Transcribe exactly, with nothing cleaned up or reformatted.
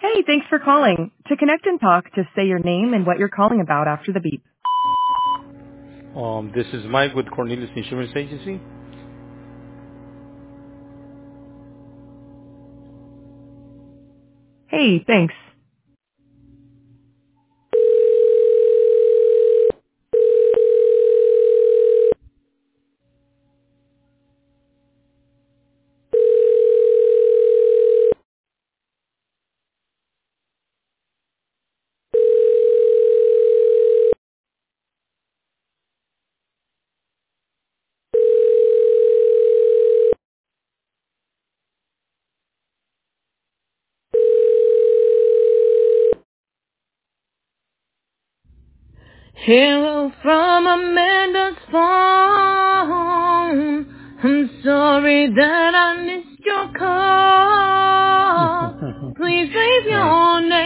Hey, thanks for calling. To connect and talk, just say your name and what you're calling about after the beep. Um, this is Mike with Cornelius Insurance Agency. Hey, thanks. Hello from Amanda's phone. I'm sorry that I missed your call. Please leave Right. your name.